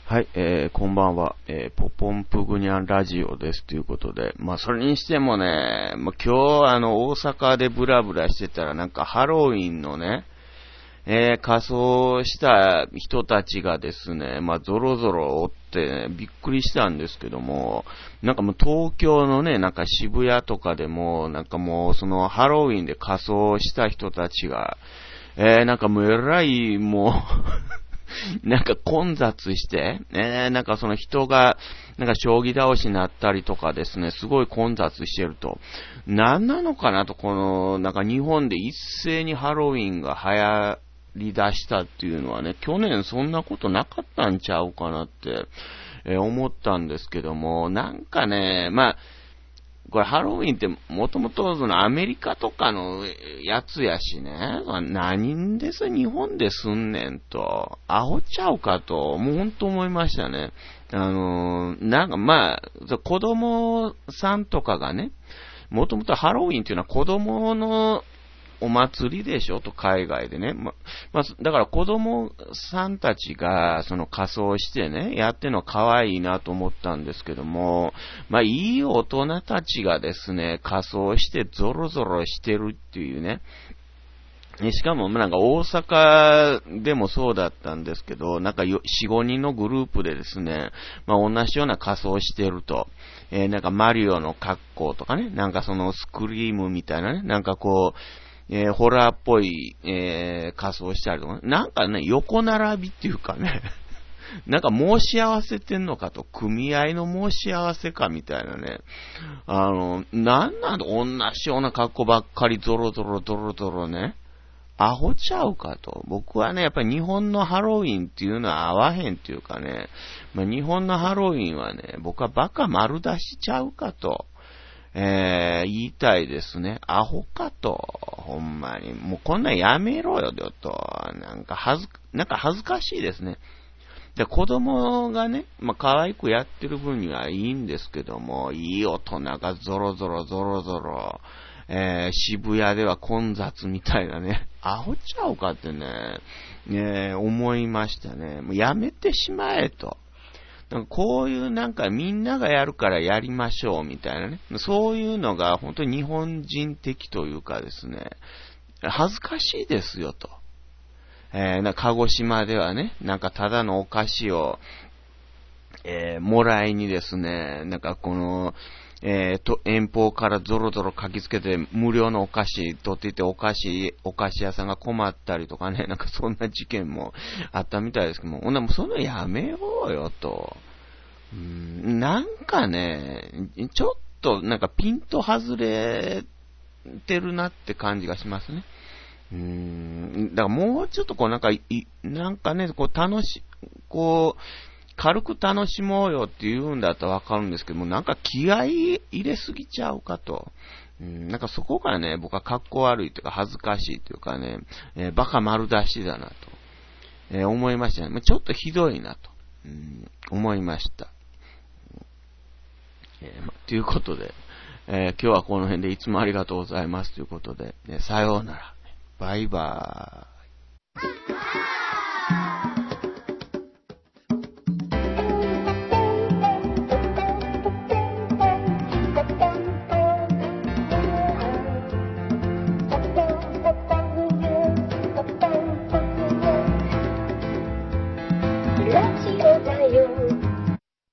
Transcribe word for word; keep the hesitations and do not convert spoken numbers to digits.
はい、えー、こんばんは、えー、ポポンプグニャンラジオですということで、まあそれにしてもね、まあ、今日あの大阪でブラブラしてたらなんかハロウィンのね、えー、仮装した人たちがですね、まあゾロゾロおって、ね、びっくりしたんですけども、なんかもう東京のね、なんか渋谷とかでも、なんかもうそのハロウィンで仮装した人たちが、えー、なんかもうえらいもう、なんか混雑して、ね、なんかその人が、なんか将棋倒しになったりとかですね、すごい混雑してると。何なのかなと、この、なんか日本で一斉にハロウィンが流行り出したっていうのはね、去年そんなことなかったんちゃうかなって、えー、思ったんですけども、なんかね、まあ、これハロウィンってもともとそのアメリカとかのやつやしね、何でさ日本ですんねんと、アホちゃうかと、もう本当思いましたね。あのー、なんかまあ、子供さんとかがね、もともとハロウィンっていうのは子供のお祭りでしょと、海外でね。ま、まあ、だから子供さんたちが、その仮装してね、やってるの可愛いなと思ったんですけども、まあ、いい大人たちがですね、仮装してゾロゾロしてるっていうね。しかも、なんか大阪でもそうだったんですけど、なんかよん、ごにんのグループでですね、まあ同じような仮装してると、えー、なんかマリオの格好とかね、なんかそのスクリームみたいなね、なんかこう、えー、ホラーっぽい、えー、仮装したりとか、なんかね、横並びっていうかね、なんか申し合わせてんのかと、組合の申し合わせかみたいなね、あの、なんなんだ、同じような格好ばっかりゾロゾロゾロゾロね、アホちゃうかと。僕はね、やっぱり日本のハロウィンっていうのは合わへんっていうかね、まあ、日本のハロウィンはね、僕はバカ丸出しちゃうかと。えー、言いたいですね。アホかと。ほんまに。もうこんなんやめろよ、と。なんか恥ず、なんか恥ずかしいですね。で、子供がね、まあ、可愛くやってる分にはいいんですけども、いい大人がゾロゾロゾロゾロ、えー、渋谷では混雑みたいなね、アホちゃうかってね、ね、思いましたね。もうやめてしまえと。なんかこういうなんかみんながやるからやりましょうみたいなね。そういうのが本当に日本人的というかですね、恥ずかしいですよと。えー、なんか鹿児島ではね、なんかただのお菓子を、えー、もらいにですね、なんかこの、えー、と、遠方からゾロゾロ書きつけて無料のお菓子取っていてお菓子、お菓子屋さんが困ったりとかね、なんかそんな事件もあったみたいですけども、ほんなもうそのやめようよと。うーん、なんかね、ちょっとなんかピンと外れてるなって感じがしますね。うーん、だからもうちょっとこうなんかい、なんかね、こう楽し、こう、軽く楽しもうよって言うんだったらわかるんですけども、なんか気合い入れすぎちゃうかと。うん、なんかそこがね、僕は格好悪いというか恥ずかしいというかね、えー、バカ丸出しだなと、えー、思いましたね。ちょっとひどいなと、うん、思いました。えーま、ということで、えー、今日はこの辺でいつもありがとうございますということで、ね、さようなら。バイバーイ。 ラジオ